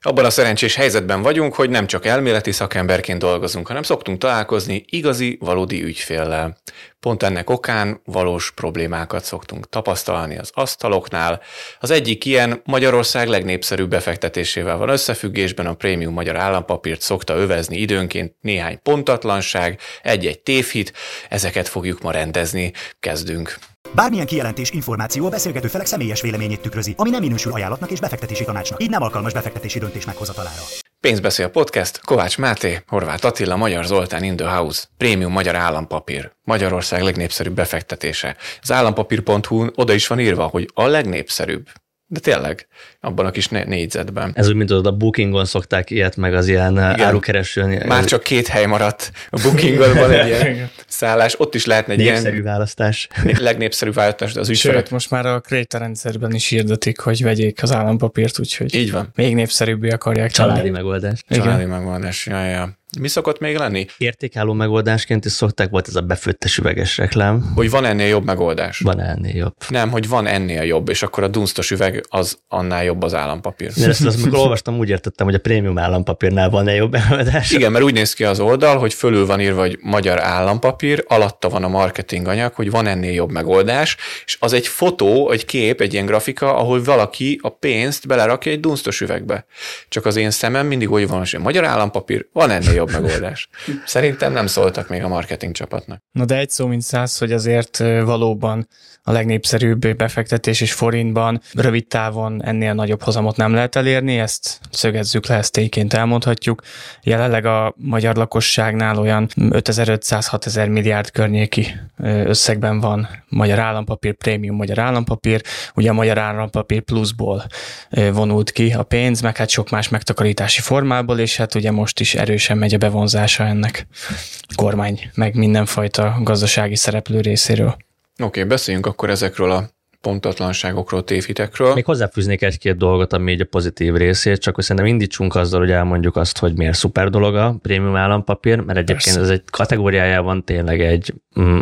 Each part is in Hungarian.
Abban a szerencsés helyzetben vagyunk, hogy nem csak elméleti szakemberként dolgozunk, hanem szoktunk találkozni igazi, valódi ügyféllel. Pont ennek okán valós problémákat szoktunk tapasztalni az asztaloknál. Az egyik ilyen Magyarország legnépszerűbb befektetésével van összefüggésben, a prémium magyar állampapírt szokta övezni időnként néhány pontatlanság, egy-egy tévhit, ezeket fogjuk ma rendezni. Kezdünk! Bármilyen kijelentés, információ a beszélgető felek személyes véleményét tükrözi, ami nem minősül ajánlatnak és befektetési tanácsnak, így nem alkalmas befektetési döntés meghozatalára. Pénzbeszél podcast, Kovács Máté, Horváth Attila, Magyar Zoltán in the house, prémium magyar állampapír, Magyarország legnépszerűbb befektetése. Az állampapír.hu-n oda is van írva, hogy a legnépszerűbb. De tényleg, abban a kis négyzetben. Ez úgy, mint tudod, a Bookingon szokták ilyet, meg az ilyen árukeresőn. Már csak 2 hely maradt a Bookingon, van egy ilyen szállás, ott is lehetne egy népszerű választás. Legnépszerűbb választás, de az ügyfelek. Sőt, most már a Kréta rendszerben is hirdetik, hogy vegyék az állampapírt, úgyhogy így van. Még népszerűbbé akarják. Családi megoldás. Családi megoldás, ja. Mi szokott még lenni? Értékálló megoldásként is szokták, volt ez a befőttes üveges reklám. Hogy van ennél jobb megoldás? Van ennél jobb. Nem, hogy van ennél jobb, és akkor a dunsztos üveg az annál jobb az állampapír. Én ezt amikor olvastam, úgy értettem, hogy a prémium állampapírnál van egy jobb megoldás. Igen, mert úgy néz ki az oldal, hogy fölül van írva, hogy magyar állampapír, alatta van a marketing anyag, hogy van ennél jobb megoldás, és az egy fotó, egy kép, egy ilyen grafika, ahol valaki a pénzt belerakja egy dunsztos üvegbe. Csak az én szemem mindig úgy van, hogy magyar állampapír, van ennél jobb megoldás. Szerintem nem szóltak még a marketing csapatnak. Na de egy szó mint 100, hogy azért valóban a legnépszerűbb befektetés és forintban rövid távon ennél nagyobb hozamot nem lehet elérni, ezt szögezzük le, ezt tényként elmondhatjuk. Jelenleg a magyar lakosságnál olyan 5500-6000 milliárd környéki összegben van magyar állampapír, prémium magyar állampapír, ugye a magyar állampapír pluszból vonult ki a pénz, meg hát sok más megtakarítási formából, és hát ugye most is erősen megy a bevonzása ennek kormány, meg mindenfajta gazdasági szereplő részéről. Oké, beszéljünk akkor ezekről a pontatlanságokról, tévhitekről. Még hozzáfűznék egy-két dolgot, ami így a pozitív részét, csak hogy szerintem indítsunk azzal, hogy elmondjuk azt, hogy miért szuper dolog a prémium állampapír, mert egyébként ez egy kategóriájában tényleg egy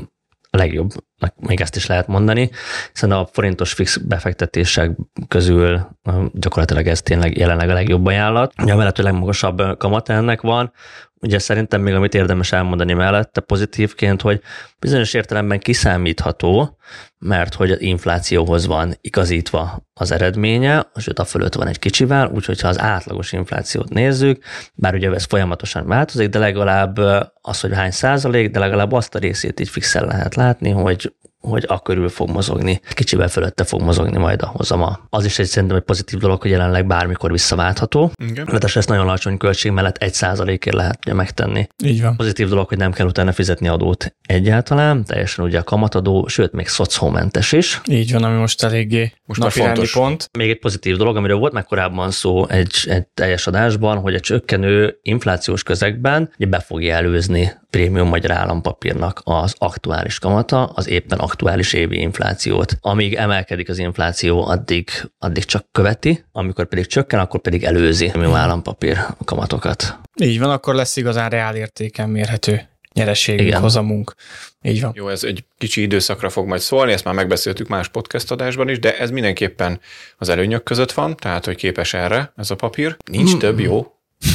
a legjobb, még ezt is lehet mondani, hiszen a forintos fix befektetések közül gyakorlatilag ez tényleg jelenleg a legjobb ajánlat. Ugye mellett a legmagasabb kamata ennek van, ugye szerintem még amit érdemes elmondani mellette pozitívként, hogy bizonyos értelemben kiszámítható, mert hogy az inflációhoz van igazítva az eredménye, sőt a fölött van egy kicsivel, úgyhogy ha az átlagos inflációt nézzük, bár ugye ez folyamatosan változik, de legalább az, hogy hány százalék, de legalább azt a részét így fixen lehet látni, hogy körül fog mozogni, kicsivel fölötte fog mozogni majd a hozama. Az is szerintem egy pozitív dolog, hogy jelenleg bármikor visszaváltható. Mert ezt nagyon alacsony költség mellett 1%-ért lehet ugye megtenni. Így van. Pozitív dolog, hogy nem kell utána fizetni adót egyáltalán, teljesen ugye a kamatadó, sőt még szocómentes is. Így van, ami most eléggé napirendi pont. Még egy pozitív dolog, amiről volt már korábban szó egy teljes adásban, hogy a csökkenő inflációs közegben ugye be fogja előzni prémium magyar állampapírnak az aktuális kamata, az éppen aktuális évi inflációt. Amíg emelkedik az infláció, addig csak követi, amikor pedig csökken, akkor pedig előzi a prémium állampapír kamatokat. Így van, akkor lesz igazán reál értéken mérhető nyereségünk, hozamunk. Így van. Jó, ez egy kicsi időszakra fog majd szólni, ezt már megbeszéltük más podcast adásban is, de ez mindenképpen az előnyök között van, tehát hogy képes erre ez a papír. Nincs több, jó?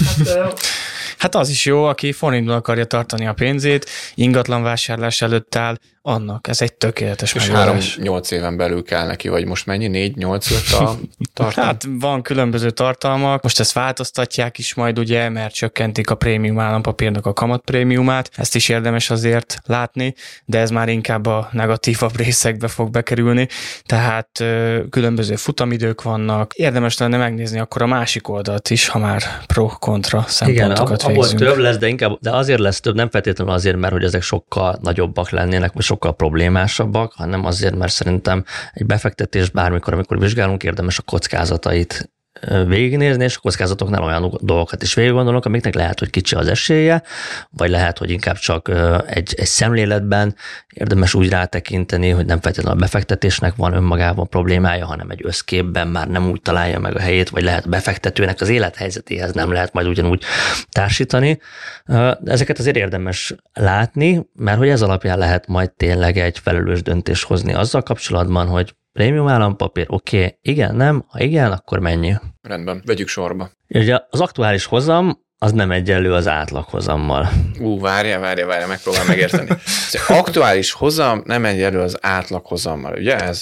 Hát az is jó, aki forintban akarja tartani a pénzét, ingatlan vásárlás előtt áll, annak ez egy tökéletes megoldás. És 3-8 éven belül kell neki, vagy most mennyi? 4-8 jött a tartalom? Hát van különböző tartalmak, most ezt változtatják is majd ugye, mert csökkentik a prémium állampapírnak a kamatprémiumát, ezt is érdemes azért látni, de ez már inkább a negatívabb részekbe fog bekerülni, tehát különböző futamidők vannak, érdemes lenne megnézni akkor a másik oldalt is, ha már pro-kontra szempontokat végzünk. Több lesz, de azért lesz több, nem feltétlenül azért, mert hogy ezek sokkal nagyobbak lennének, vagy sokkal problémásabbak, hanem azért, mert szerintem egy befektetés bármikor, amikor vizsgálunk, érdemes a kockázatait végignézni, és a kockázatoknál olyan dolgokat is végiggondolunk, amiknek lehet, hogy kicsi az esélye, vagy lehet, hogy inkább csak egy szemléletben érdemes úgy rátekinteni, hogy nem feltétlenül a befektetésnek van önmagában problémája, hanem egy összképben már nem úgy találja meg a helyét, vagy lehet a befektetőnek az élethelyzetéhez nem lehet majd ugyanúgy társítani. Ezeket azért érdemes látni, mert hogy ez alapján lehet majd tényleg egy felelős döntést hozni azzal kapcsolatban, hogy prémium állampapír, oké, igen, nem? Ha igen, akkor mennyi? Rendben, vegyük sorba. Ugye az aktuális hozam az nem egyenlő az átlaghozammal. Várjál, megpróbálom megérteni. Az aktuális hozam nem egyenlő az átlaghozammal, ugye ez?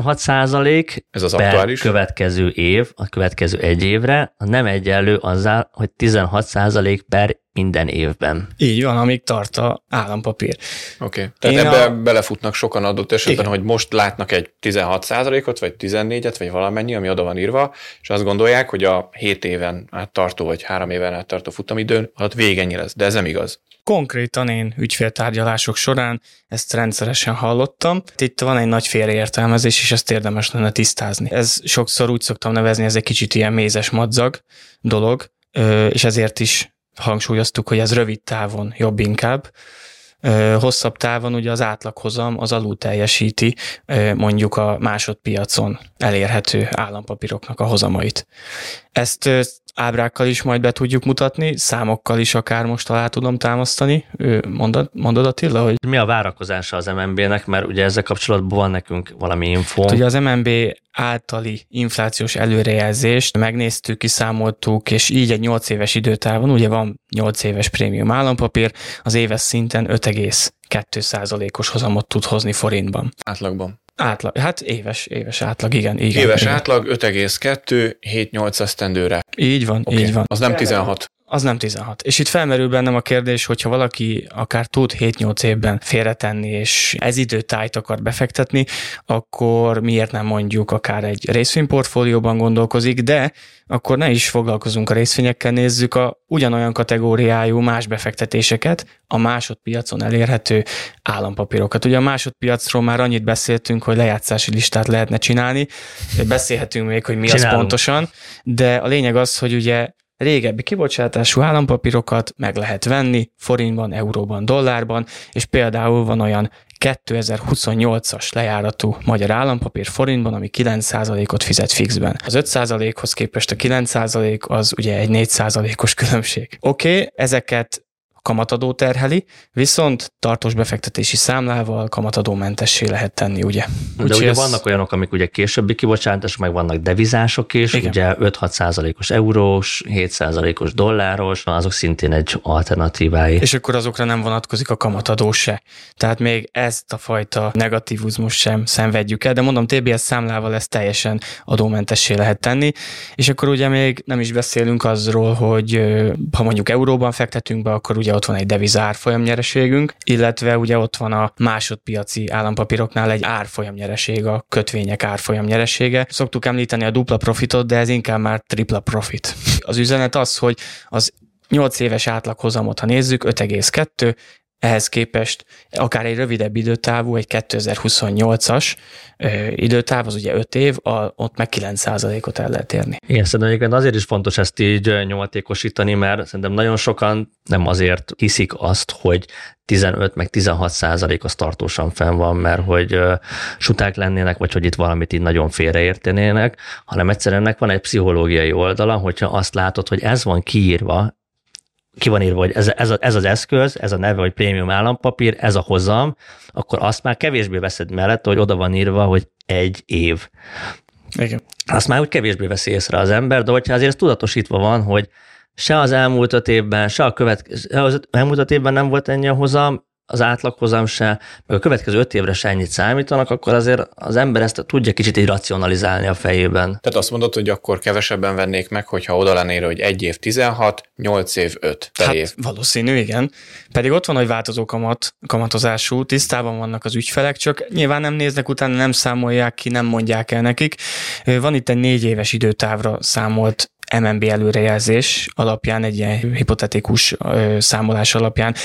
16% ez az per aktuális következő év, a következő egy évre, nem egyenlő azzal, hogy 16% per minden évben. Így van, amíg tart az állampapír. Oké. Tehát ebbe belefutnak sokan adott esetben, hogy most látnak egy 16%-ot, vagy 14-et, vagy valamennyi, ami oda van írva, és azt gondolják, hogy a 7 éven át tartó, vagy 3 éven át tartó futamidőn alatt végennyi lesz, de ez nem igaz. Konkrétan én ügyféltárgyalások során ezt rendszeresen hallottam. Itt van egy nagy félreértelmezés, és ezt érdemes lenne tisztázni. Ez sokszor úgy szoktam nevezni, ez egy kicsit ilyen mézes madzag dolog, és ezért is hangsúlyoztuk, hogy ez rövid távon jobb inkább. Hosszabb távon ugye az átlaghozam az alul teljesíti mondjuk a másodpiacon elérhető állampapíroknak a hozamait. Ezt ábrákkal is majd be tudjuk mutatni, számokkal is akár most alá tudom támasztani. Mondod Attila, hogy... Mi a várakozása az MNB-nek, mert ugye ezzel kapcsolatban van nekünk valami info. Ugye az MNB általi inflációs előrejelzést megnéztük, kiszámoltuk, és így egy 8 éves időtávon, ugye van 8 éves prémium állampapír, az éves szinten 5,2%-os hozamot tud hozni forintban. Átlagban. Hát éves átlag, igen. Éves átlag 5,2, 7-8 esztendőre. Így van, Okay. így van. Az nem 16. Az nem 16. És itt felmerül bennem a kérdés, hogyha valaki akár tud 7-8 évben félretenni, és ez időtájt akar befektetni, akkor miért nem mondjuk akár egy részvényportfólióban gondolkozik, de akkor ne is foglalkozunk a részvényekkel, nézzük a ugyanolyan kategóriájú más befektetéseket, a másodpiacon elérhető állampapírokat. Ugye a másodpiacról már annyit beszéltünk, hogy lejátszási listát lehetne csinálni, beszélhetünk még, hogy mi az pontosan, de a lényeg az, hogy ugye régebbi kibocsátású állampapírokat meg lehet venni forintban, euróban, dollárban, és például van olyan 2028-as lejáratú magyar állampapír forintban, ami 9%-ot fizet fixben. Az 5%-hoz képest a 9% az ugye egy 4%-os különbség. Oké, ezeket kamatadó terheli, viszont tartós befektetési számlával kamatadómentessé lehet tenni, ugye? De ugye vannak olyanok, amik ugye későbbi kibocsátások, meg vannak devizások is, igen. Ugye 5-6%-os eurós, 7%-os dolláros, azok szintén egy alternatívái. És akkor azokra nem vonatkozik a kamatadó se. Tehát még ezt a fajta negatívizmus sem szenvedjük el, de mondom, TBS számlával ezt teljesen adómentessé lehet tenni, és akkor ugye még nem is beszélünk azról, hogy ha mondjuk euróban fektetünk be, akkor ugye ott van egy deviza árfolyamnyereségünk, illetve ugye ott van a másodpiaci állampapíroknál egy árfolyamnyereség, a kötvények árfolyamnyeresége. Szoktuk említeni a dupla profitot, de ez inkább már tripla profit. Az üzenet az, hogy az 8 éves átlaghozamot, ha nézzük, 5,2, ehhez képest akár egy rövidebb időtávú, egy 2028-as időtáv, az ugye 5 év, ott meg 9%-ot el lehet érni. Igen, szerintem azért is fontos ezt így nyomatékosítani, mert szerintem nagyon sokan nem azért hiszik azt, hogy 15 meg 16% az tartósan fenn van, mert hogy suták lennének, vagy hogy itt valamit így nagyon félreértenének, hanem egyszerűen ennek van egy pszichológiai oldala, hogyha azt látod, hogy ez van kiírva, ki van írva, hogy ez az eszköz, ez a neve, hogy prémium állampapír, ez a hozam, akkor azt már kevésbé veszed mellett, hogy oda van írva, hogy 1 év. Igen. Azt már úgy kevésbé veszi észre az ember, de hogyha azért ez tudatosítva van, hogy se az elmúlt 5 évben, se az elmúlt 5 évben nem volt ennyi a hozam, az átlaghozam se, meg a következő 5 évre se ennyit számítanak, akkor azért az ember ezt tudja kicsit így racionalizálni a fejében. Tehát azt mondod, hogy akkor kevesebben vennék meg, hogyha oda lennél, hogy 1 év 16, 8 év 5 per év. Valószínű, igen. Pedig ott van, hogy változó kamatozású, tisztában vannak az ügyfelek, csak nyilván nem néznek utána, nem számolják ki, nem mondják el nekik. Van itt egy 4 éves időtávra számolt MNB előrejelzés alapján, egy ilyen hipotetikus számolás alapján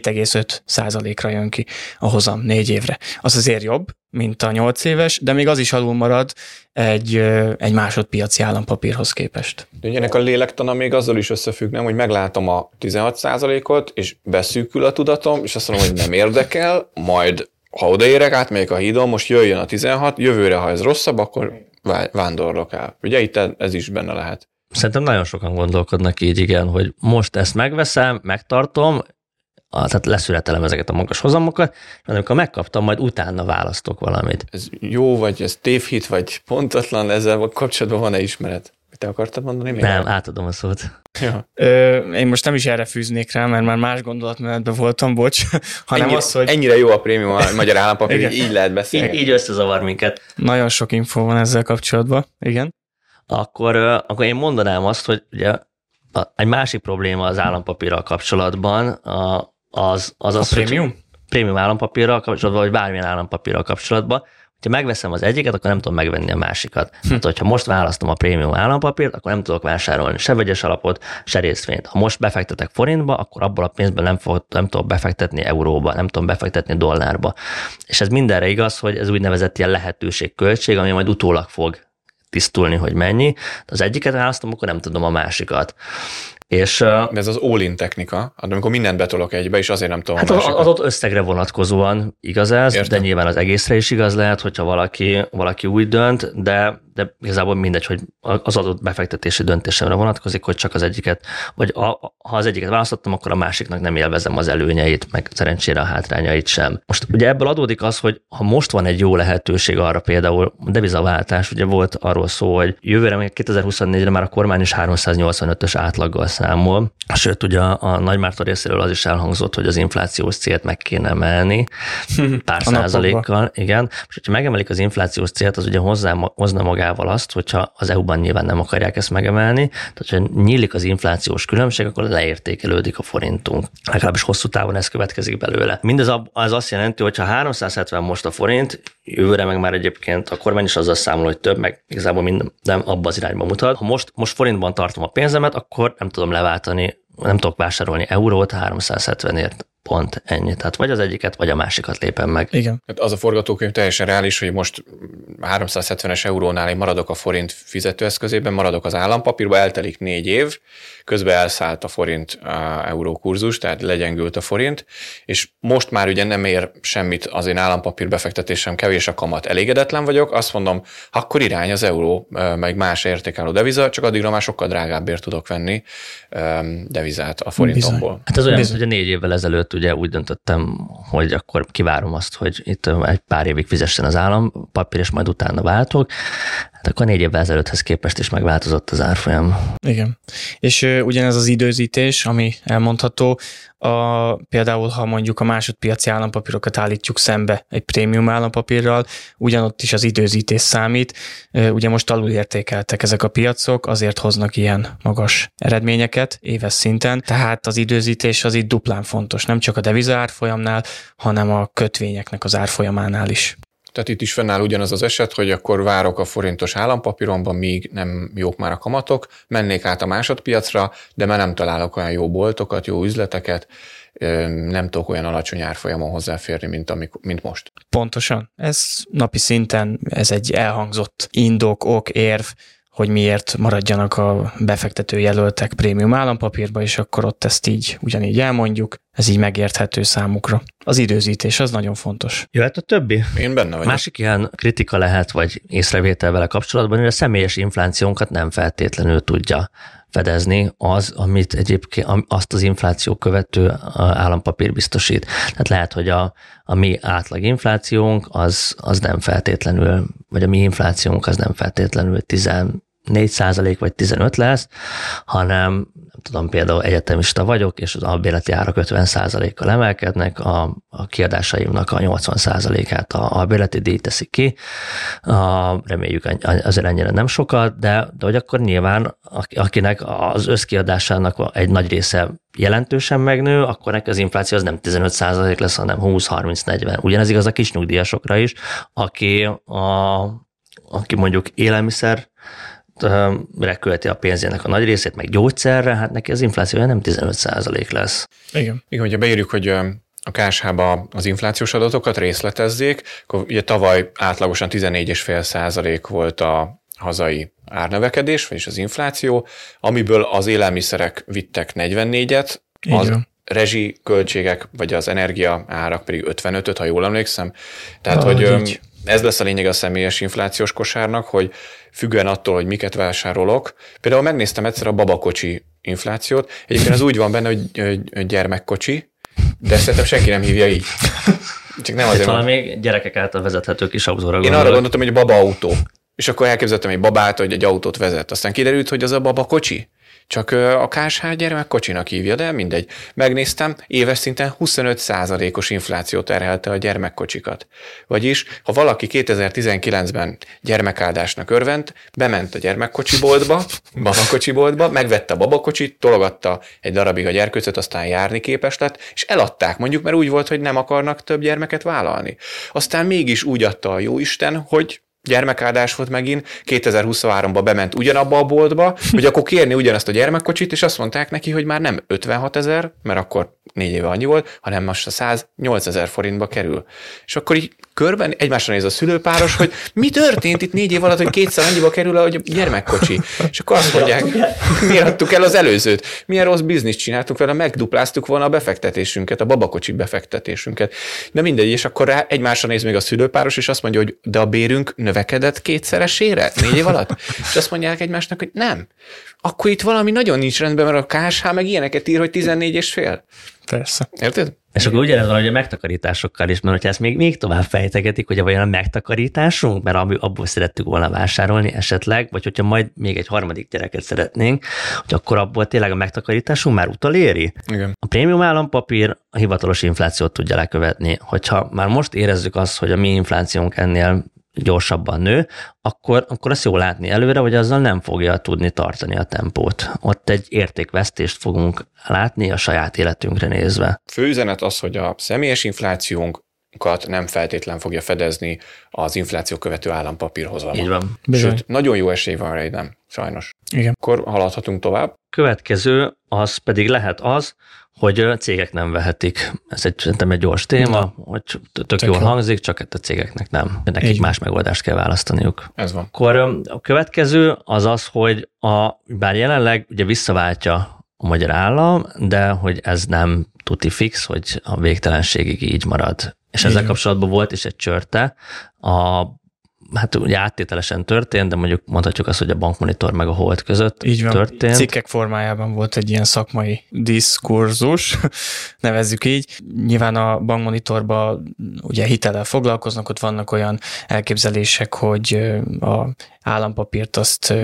7,5%-ra jön ki a hozam 4 évre. Az azért jobb, mint a 8 éves, de még az is alul marad egy másodpiaci állampapírhoz képest. De ennek a lélektana még azzal is összefügg, nem, hogy meglátom a 16%-ot, és beszűkül a tudatom, és azt mondom, hogy nem érdekel, majd ha odaérek, átmegyek a hídon, most jöjjön a 16, jövőre, ha ez rosszabb, akkor vándorlok el. Ugye itt ez is benne lehet. Szerintem nagyon sokan gondolkodnak így, igen, hogy most ezt megveszem, megtartom, tehát leszületelem ezeket a magas hozamokat, és amikor megkaptam, majd utána választok valamit. Ez jó, vagy ez tévhit, vagy pontatlan, ezzel kapcsolatban van-e ismeret? Te akartad mondani még? Nem, átadom a szót. Ja. Én most nem is erre fűznék rá, mert már más gondolatmenetben voltam, bocs, hanem az, hogy... Ennyire jó a prémium a magyar állampapír, hogy így lehet beszélni. Így összezavar minket. Nagyon sok info van ezzel kapcsolatban, igen. Akkor én mondanám azt, hogy ugye egy másik probléma az állampapírral kapcsolatban az prémium? Prémium állampapírral kapcsolatban, vagy bármilyen állampapírral kapcsolatban. Ha megveszem az egyiket, akkor nem tudom megvenni a másikat. Tehát, hogyha most választom a prémium állampapírt, akkor nem tudok vásárolni se vegyes alapot, se részvényt. Ha most befektetek forintba, akkor abból a pénzből nem tudok befektetni euróba, nem tudom befektetni dollárba. És ez mindenre igaz, hogy ez úgynevezett ilyen lehetőségköltség, ami majd utólag fog tisztulni, hogy mennyi. De az egyiket választom, akkor nem tudom a másikat. És, de ez az all-in technika, amikor mindent betolok egybe, és azért nem tudom hát a másikat. Az ott összegre vonatkozóan igaz ez, de nyilván az egészre is igaz lehet, hogyha valaki úgy dönt, de igazából mindegy, hogy az adott befektetési döntésemre vonatkozik, hogy csak az egyiket, vagy ha az egyiket választottam, akkor a másiknak nem élvezem az előnyeit, meg szerencsére a hátrányait sem. Most ugye ebből adódik az, hogy ha most van egy jó lehetőség arra, például devizaváltás, ugye volt arról szó, hogy jövőre, még 2024-re már a kormány is 385-ös átlaggal számol, sőt ugye a Nagymárton részéről az is elhangzott, hogy az inflációs célt meg kéne emelni pár százalékkal. Igen. Most, hogyha megemelik az inflációs célt, az ugye hozna magával azt, hogyha az EU-ban nyilván nem akarják ezt megemelni, tehát ha nyílik az inflációs különbség, akkor leértékelődik a forintunk. Legalábbis hosszú távon ez következik belőle. Mindez az azt jelenti, hogy ha 370 most a forint, jövőre meg már egyébként a kormány is azzal számol, hogy több, meg igazából minden abba az irányba mutat. Ha most forintban tartom a pénzemet, akkor nem tudom leváltani, nem tudok vásárolni eurót 370-ért. Pont ennyi. Tehát vagy az egyiket, vagy a másikat lépem meg. Igen. Az a forgatókönyv teljesen reális, hogy most 370-es eurónál én maradok a forint fizetőeszközében, maradok az állampapírba, eltelik 4 év, közben elszállt a forint euró kurzus, tehát legyengült a forint, és most már ugye nem ér semmit az én állampapír befektetésem, kevés a kamat, elégedetlen vagyok, azt mondom, akkor irány az euró, meg más értékálló deviza, csak addigra már sokkal drágábbért tudok venni devizát a forintomból. Hát ez olyan, hogy a 4 évvel ezelőtt ugye úgy döntöttem, hogy akkor kivárom azt, hogy itt egy pár évig fizessen az állampapír, és majd utána váltok. Hát akkor 4 évvel ezelőtthez képest is megváltozott az árfolyam. Igen. És ugyanez az időzítés, ami elmondható, például ha mondjuk a másodpiaci állampapírokat állítjuk szembe egy prémium állampapírral, ugyanott is az időzítés számít. Ugye most alulértékeltek ezek a piacok, azért hoznak ilyen magas eredményeket éves szinten, tehát az időzítés az itt duplán fontos, nem csak a deviza árfolyamnál, hanem a kötvényeknek az árfolyamánál is. Tehát itt is fennáll ugyanaz az eset, hogy akkor várok a forintos állampapíromban, míg nem jók már a kamatok, mennék át a másodpiacra, de már nem találok olyan jó boltokat, jó üzleteket, nem tudok olyan alacsony árfolyamon hozzáférni, mint most. Pontosan. Ez napi szinten, ez egy elhangzott indok, érv, hogy miért maradjanak a befektető jelöltek prémium állampapírba, és akkor ott ezt így ugyanígy elmondjuk, ez így megérthető számukra. Az időzítés, az nagyon fontos. Jöhet a többi? Én benne vagyok. Másik ilyen kritika lehet, vagy észrevétel vele kapcsolatban, hogy a személyes inflációnkat nem feltétlenül tudja fedezni az, amit egyébként azt az infláció követő állampapír biztosít. Tehát lehet, hogy a mi átlag inflációnk az nem feltétlenül, vagy a mi inflációnk az nem feltétlenül 14% vagy 15 lesz, hanem nem tudom, például egyetemista vagyok, és az albérleti árak 50%-kal emelkednek, a kiadásaimnak a 80%-át a albérleti díj teszik ki. Reméljük azért ennyire nem sokat, de hogy akkor nyilván akinek az összkiadásának egy nagy része jelentősen megnő, akkor neki az infláció az nem 15% lesz, hanem 20-30-40. Ugyanez igaz a kisnyugdíjasokra is, aki mondjuk élelmiszer költi a pénzének a nagy részét, meg gyógyszerre, hát neki az inflációja nem 15% lesz. Igen, hogyha beírjuk, hogy a KSH-ba az inflációs adatokat részletezzék, akkor ugye tavaly átlagosan 14,5% volt a hazai árnövekedés, vagyis az infláció, amiből az élelmiszerek vittek 44-et, az rezsiköltségek, vagy az energia árak pedig 55-öt, ha jól emlékszem. Tehát, hogy ez lesz a lényeg a személyes inflációs kosárnak, hogy függően attól, hogy miket vásárolok. Például megnéztem egyszer a babakocsi inflációt. Egyébként az úgy van benne, hogy gyermekkocsi, de szerintem senki nem hívja így. Csak nem azért. Talán még gyerekek által vezethető kis autóra gondolok. Én arra gondoltam, hogy babaautó. És akkor elképzeltem egy babát, hogy egy autót vezet. Aztán kiderült, hogy az a baba kocsi. Csak a KSH gyermekkocsinak hívja, de mindegy. Megnéztem, éves szinten 25%-os infláció terhelte a gyermekkocsikat. Vagyis, ha valaki 2019-ben gyermekáldásnak örvend, bement a gyermekkocsiboltba, babakocsiboltba, megvette a babakocsit, tologatta egy darabig a gyerkőcöt, aztán járni képes lett, és eladták mondjuk, mert úgy volt, hogy nem akarnak több gyermeket vállalni. Aztán mégis úgy adta a jóisten, hogy gyermekáldás volt megint, 2023-ban bement ugyanabba a boltba, hogy akkor kérni ugyanazt a gyermekkocsit, és azt mondták neki, hogy már nem 56 000, mert akkor 4 éve annyi volt, hanem most a 108 000 forintba kerül. És akkor így körben egymásra néz a szülőpáros, hogy mi történt itt 4 év alatt, hogy kétszer annyiba kerül a gyermekkocsi. És akkor azt mondják, miért adtuk el az előzőt? Milyen rossz bizniszt csináltuk vele, megdupláztuk volna a befektetésünket, a babakocsi befektetésünket. De mindegy, és akkor egymásra néz még a szülőpáros, és azt mondja, hogy de a bérünk növekedett 2-szeresére 4 év alatt? És azt mondják egymásnak, hogy nem. Akkor itt valami nagyon nincs rendben, mert a KSH meg ilyeneket ír, hogy 14,5. Persze. Érted? És akkor ugyanez van, hogy a megtakarításokkal is, mert hogyha ezt még tovább fejtegetik, hogy vajon a megtakarításunk, mert abból szerettük volna vásárolni esetleg, vagy hogyha majd még egy harmadik gyereket szeretnénk, hogy akkor abból tényleg a megtakarításunk már utoléri. Igen. A prémium állampapír a hivatalos inflációt tudja lekövetni. Hogyha már most érezzük azt, hogy a mi inflációnk ennél gyorsabban nő, akkor azt jól látni előre, hogy azzal nem fogja tudni tartani a tempót. Ott egy értékvesztést fogunk látni a saját életünkre nézve. Főüzenet az, hogy a személyes inflációnkat nem feltétlen fogja fedezni az infláció követő állampapírhozama. Így van. Sőt, nagyon jó esély van rá, hogy nem, sajnos. Igen. Akkor haladhatunk tovább. Következő az pedig lehet az, hogy cégek nem vehetik. Ez szerintem egy gyors téma, hogy tök jól hangzik, csak a cégeknek nem. Nekik más megoldást kell választaniuk. Ez van. Akkor a következő az az, hogy bár jelenleg ugye visszaváltja a magyar állam, de hogy ez nem tuti fix, hogy a végtelenségig így marad. És ezzel kapcsolatban volt is egy csörte, hát ugye áttételesen történt, de mondjuk mondhatjuk azt, hogy a Bankmonitor meg a Hold között történt. Cikkek formájában volt egy ilyen szakmai diszkurzus, nevezzük így. Nyilván a Bankmonitorban ugye hitellel foglalkoznak, ott vannak olyan elképzelések, hogy a állampapírt azt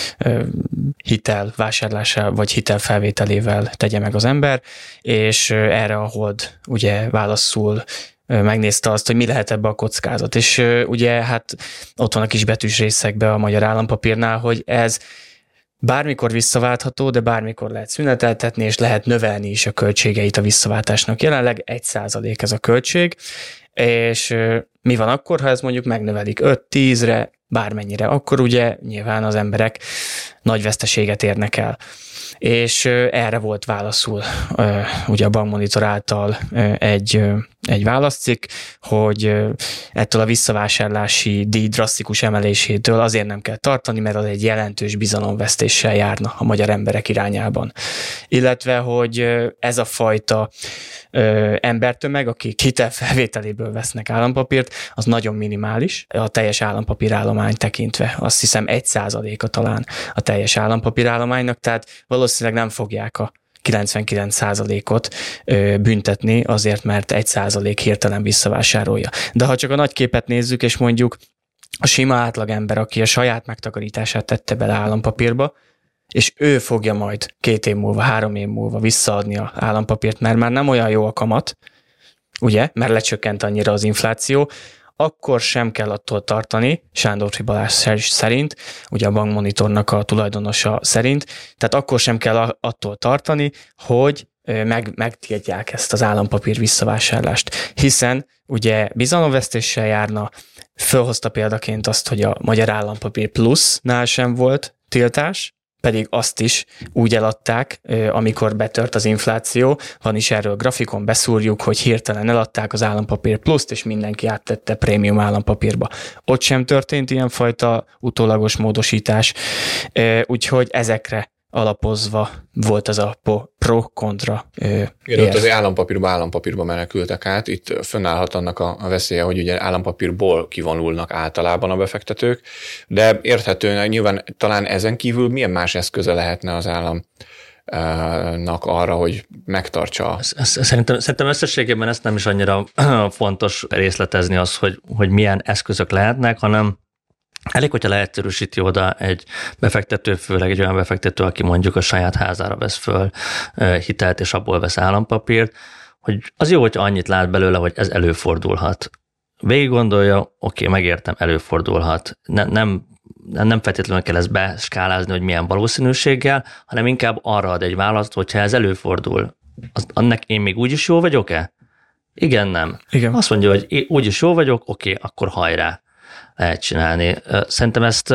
hitel vásárlása vagy hitel felvételével tegye meg az ember, és erre a Hold ugye válaszul megnézte azt, hogy mi lehet ebbe a kockázat. És ugye hát ott van a kis betűs részekben a magyar állampapírnál, hogy ez bármikor visszaváltható, de bármikor lehet szüneteltetni, és lehet növelni is a költségeit a visszaváltásnak. Jelenleg 1% ez a költség, és mi van akkor, ha ez mondjuk megnövelik 5-10-re, bármennyire, akkor ugye nyilván az emberek nagy veszteséget érnek el. És erre volt válaszul ugye a Bankmonitor által egy válaszcikk, hogy ettől a visszavásárlási díj drasztikus emelésétől azért nem kell tartani, mert az egy jelentős bizalomvesztéssel járna a magyar emberek irányában. Illetve, hogy ez a fajta embertömeg, akik hitelfelvételéből vesznek állampapírt, az nagyon minimális a teljes állampapírállomány tekintve. Azt hiszem 1%-a talán a teljes állampapírállománynak, tehát valószínűleg nem fogják a 99%-ot büntetni azért, mert 1% hirtelen visszavásárolja. De ha csak a nagy képet nézzük, és mondjuk a sima átlagember, aki a saját megtakarítását tette bele állampapírba, és ő fogja majd 2 év múlva, 3 év múlva visszaadni az állampapírt, mert már nem olyan jó a kamat, ugye, mert lecsökkent annyira az infláció, akkor sem kell attól tartani, Sándor Balázs szerint, ugye a Bankmonitornak a tulajdonosa szerint, tehát akkor sem kell attól tartani, hogy megtiltják ezt az állampapír visszavásárlást, hiszen ugye bizalomvesztéssel járna, fölhozta példaként azt, hogy a Magyar Állampapír Plusnál sem volt tiltás, pedig azt is úgy eladták, amikor betört az infláció, van is erről grafikon, beszúrjuk, hogy hirtelen eladták az Állampapír Pluszt, és mindenki áttette prémium állampapírba. Ott sem történt ilyenfajta utólagos módosítás, úgyhogy ezekre alapozva volt az a pro-kontra. Igen, ott az állampapírba menekültek át, itt fönnállhat annak a veszélye, hogy ugye állampapírból kivonulnak általában a befektetők, de érthetően nyilván talán ezen kívül milyen más eszköze lehetne az államnak arra, hogy megtartsa. Szerintem összességében ezt nem is annyira fontos részletezni az, hogy milyen eszközök lehetnek, hanem Elég, hogyha leegyszerűsíti oda egy befektető, főleg egy olyan befektető, aki mondjuk a saját házára vesz föl hitelt, és abból vesz állampapírt, hogy az jó, hogyha annyit lát belőle, hogy ez előfordulhat. Végig gondolja, oké, megértem, előfordulhat. Nem feltétlenül kell ezt beskálázni, hogy milyen valószínűséggel, hanem inkább arra ad egy választ, hogyha ez előfordul, annak én még úgyis jó vagyok-e? Igen, nem. Igen. Azt mondja, hogy én úgyis jó vagyok, oké, akkor hajrá, lehet csinálni. Szerintem ezt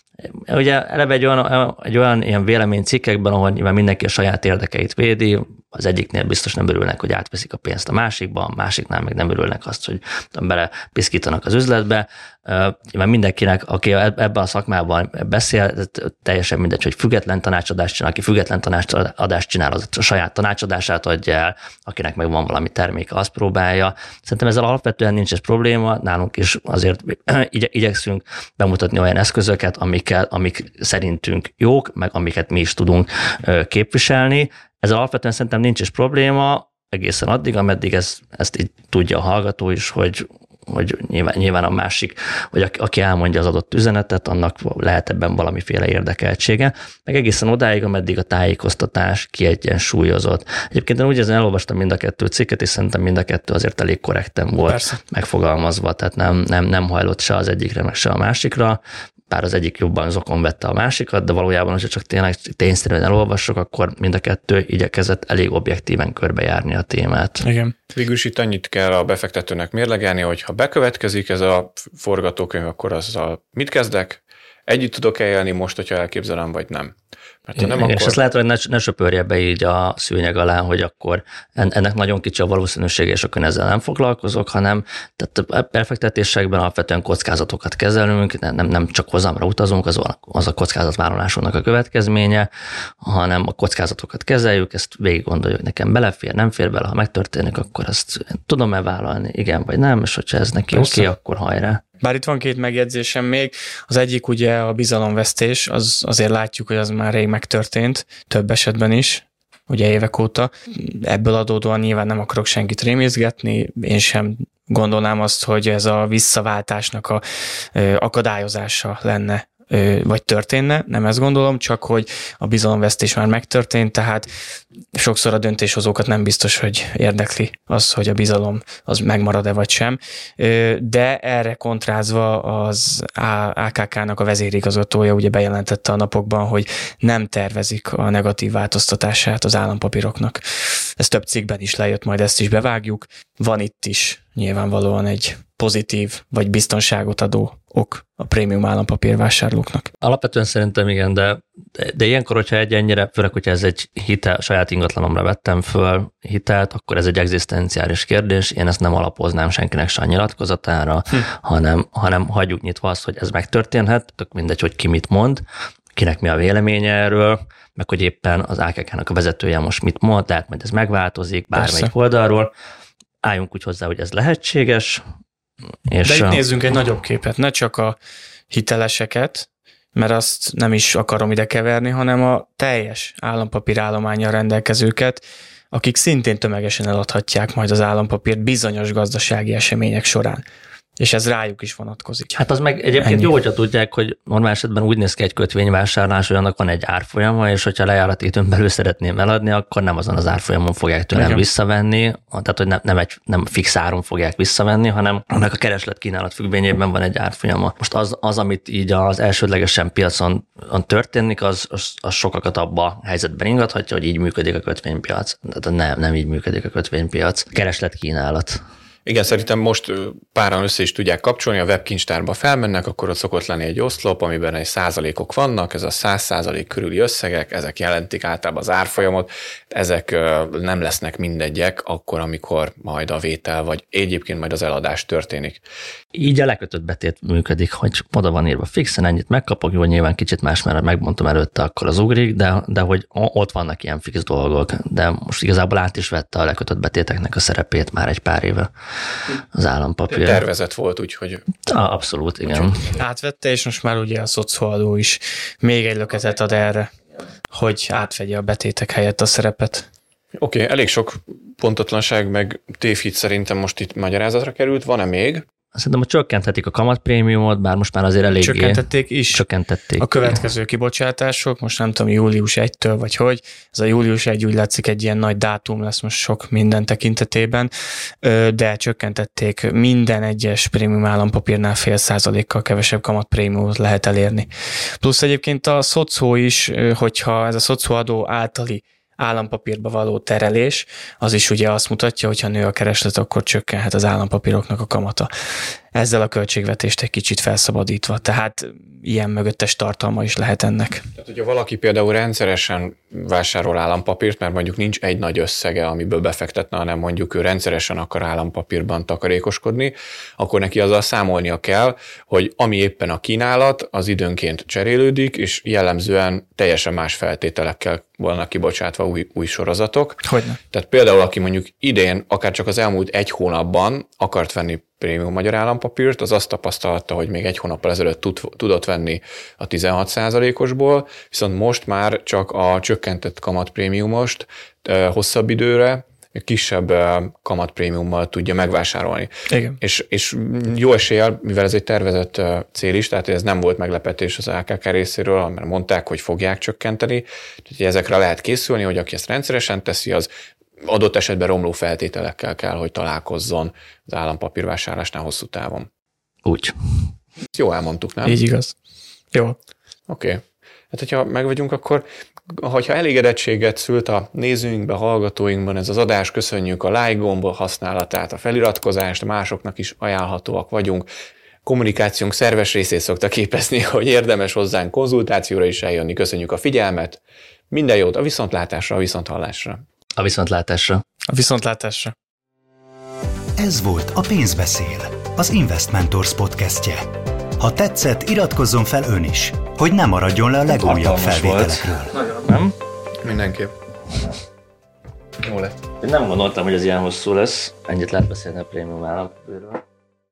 ugye eleve egy olyan ilyen véleménycikkekben, ahol nyilván mindenki a saját érdekeit védi, az egyiknél biztos nem örülnek, hogy átveszik a pénzt a másikba, a másiknál meg nem örülnek azt, hogy bele piszkítanak az üzletbe. Nyilván mindenkinek, aki ebben a szakmában beszél, teljesen mindegy, hogy független tanácsadást csinál, aki független tanácsadást csinál, az a saját tanácsadását adja el, akinek meg van valami terméke, azt próbálja. Szerintem ezzel alapvetően nincs ez probléma, nálunk is azért igyekszünk bemutatni olyan eszközöket, amik szerintünk jók, meg amiket mi is tudunk képviselni. Ezzel alapvetően szerintem nincs is probléma, egészen addig, ameddig ezt így tudja a hallgató is, hogy nyilván a másik, vagy aki elmondja az adott üzenetet, annak lehet ebben valamiféle érdekeltsége, meg egészen odáig, ameddig a tájékoztatás kiegyensúlyozott. Egyébként én úgy ezen elolvastam mind a kettő cikket, és szerintem mind a kettő azért elég korrekten volt megfogalmazva, tehát nem hajlott se az egyikre, meg se a másikra, bár az egyik jobban zokon vette a másikat, de valójában, hogyha csak tényleg tényszerűen elolvassuk, akkor mind a kettő igyekezett elég objektíven körbejárni a témát. Igen. Végül is itt annyit kell a befektetőnek mérlegelni, hogy ha bekövetkezik ez a forgatókönyv, akkor azzal mit kezdek? Együtt tudok-e élni most, hogyha elképzelem, vagy nem? Mert ha nem, igen, akkor... És azt lehet, hogy ne söpörje be így a szőnyeg alá, hogy akkor ennek nagyon kicsi a valószínűsége, és akkor ezzel nem foglalkozok, hanem tehát a befektetésekben alapvetően kockázatokat kezelünk, nem csak hozamra utazunk, az a kockázatvállalásunknak a következménye, hanem a kockázatokat kezeljük, ezt végig gondoljuk, hogy nekem belefér, nem fér bele, ha megtörténik, akkor ezt tudom-e vállalni, igen vagy nem, és hogyha ez neki oké, akkor hajrá. Bár itt van két megjegyzésem még, az egyik ugye a bizalomvesztés, azért látjuk, hogy az már rég megtörtént, több esetben is, ugye évek óta. Ebből adódóan nyilván nem akarok senkit rémészgetni, én sem gondolnám azt, hogy ez a visszaváltásnak a akadályozása lenne, vagy történne, nem ezt gondolom, csak hogy a bizalomvesztés már megtörtént, tehát sokszor a döntéshozókat nem biztos, hogy érdekli az, hogy a bizalom az megmarad-e vagy sem, de erre kontrázva az AKK-nak a vezérigazgatója ugye bejelentette a napokban, hogy nem tervezik a negatív változtatását az állampapíroknak. Ez több cikkben is lejött, majd ezt is bevágjuk. Van itt is nyilvánvalóan egy pozitív vagy biztonságot adó ok a prémium állampapírvásárlóknak. Alapvetően szerintem igen, de ilyenkor, hogyha ennyire, főleg, hogyha ez egy hitel, saját ingatlanomra vettem föl hitelt, akkor ez egy egzisztenciális kérdés, én ezt nem alapoznám senkinek se a nyilatkozatára, hanem hagyjuk nyitva azt, hogy ez megtörténhet, tök mindegy, hogy ki mit mond, kinek mi a véleménye erről, meg hogy éppen az AKK-nak a vezetője most mit mond, tehát majd ez megváltozik bármelyik oldalról. Álljunk úgy hozzá, hogy ez lehetséges. És de itt nézzünk egy nagyobb képet, ne csak a hiteleseket, mert azt nem is akarom ide keverni, hanem a teljes állampapírállománnyal rendelkezőket, akik szintén tömegesen eladhatják majd az állampapírt bizonyos gazdasági események során. És ez rájuk is vonatkozik. Hát az meg egyébként jó, hogyha tudják, hogy normál esetben úgy néz ki egy kötvényvásárlás, hogy annak van egy árfolyama, és hogyha lejárati időn belül szeretném eladni, akkor nem azon az árfolyamon fogják tőlem visszavenni, tehát hogy nem fix áron fogják visszavenni, hanem annak a kereslet-kínálat függvényében van egy árfolyama. Most az amit így az elsődlegesen piacon történik, az sokakat abba a helyzetben ingathatja, hogy így működik a kötvénypiac. Tehát nem így működik a kötvénypiac. Kereslet-kínálat. Igen, szerintem most páran össze is tudják kapcsolni, a webkincstárba felmennek, akkor ott szokott lenni egy oszlop, amiben egy százalékok vannak, ez a 100% körüli összegek, ezek jelentik általában az árfolyamot, ezek nem lesznek mindegyek akkor, amikor majd a vétel, vagy egyébként majd az eladás történik. Így a lekötött betét működik, hogy oda van írva fixen, ennyit megkapok, jó, nyilván kicsit más, mert megmondtam előtte, akkor az ugrik, de hogy ott vannak ilyen fix dolgok, de most igazából át is vette a lekötött betéteknek a szerepét már egy pár éve az állampapír. Tervezett volt, úgyhogy... Abszolút, igen. Átvette, és most már ugye a szocioadó is még egy löketet ad erre, hogy átvegye a betétek helyett a szerepet. Oké, elég sok pontatlanság meg tévhit szerintem most itt magyarázatra került. Van-e még? Szerintem, hogy csökkenthetik a kamatprémiumot, bár most már azért eléggé... Csökkentették is. Csökkentették. A következő kibocsátások, most nem tudom, július 1-től vagy hogy, ez a július 1 úgy látszik egy ilyen nagy dátum lesz most sok minden tekintetében, de csökkentették minden egyes prémium állampapírnál 0,5%-kal kevesebb kamatprémiumot lehet elérni. Plusz egyébként a szocó is, hogyha ez a szocóadó általi állampapírba való terelés, az is ugye azt mutatja, hogy ha nő a kereslet, akkor csökkenhet az állampapíroknak a kamata. Ezzel a költségvetést egy kicsit felszabadítva, tehát ilyen mögöttes tartalma is lehet ennek. Tehát, hogyha valaki például rendszeresen vásárol állampapírt, mert mondjuk nincs egy nagy összege, amiből befektetne, hanem mondjuk ő rendszeresen akar állampapírban takarékoskodni, akkor neki azzal számolnia kell, hogy ami éppen a kínálat, az időnként cserélődik, és jellemzően teljesen más feltételekkel vannak kibocsátva új sorozatok. Hogyne. Tehát például, aki mondjuk idén, akár csak az elmúlt egy hónapban akart venni prémium magyar állampapírt, az azt tapasztalta, hogy még egy hónappal ezelőtt tudott venni a 16%-osból, viszont most már csak a csökkentett kamatprémiumost hosszabb időre, kisebb kamatprémiummal tudja megvásárolni. Igen. És jó eséllyel, mivel ez egy tervezett cél is, tehát ez nem volt meglepetés az AKK részéről, mert mondták, hogy fogják csökkenteni, tehát ezekre lehet készülni, hogy aki ezt rendszeresen teszi, az adott esetben romló feltételekkel kell, hogy találkozzon az állampapírvásárlásnál hosszú távon. Úgy. Ezt jó elmondtuk, nem? Így igaz. Jó. Oké. Hát, hogyha meg vagyunk, akkor hogyha elégedettséget szült a nézőinkben, hallgatóinkban ez az adás, köszönjük a like gomb használatát, a feliratkozást, másoknak is ajánlhatóak vagyunk. Kommunikációnk szerves részét szokta képezni, hogy érdemes hozzánk konzultációra is eljönni. Köszönjük a figyelmet. Minden jót, a viszontlátásra, a viszonthallásra. A viszontlátásra. A viszontlátásra. Ez volt a Pénzbeszél, az Invest Mentors podcastje. Ha tetszett, iratkozzon fel ön is, hogy ne maradjon le a legújabb felvételekről. Nem? Mindenképp. Jó lett. Én nem gondoltam, hogy ez ilyen hosszú lesz. Ennyit lehet beszélni a prémium állampapírról.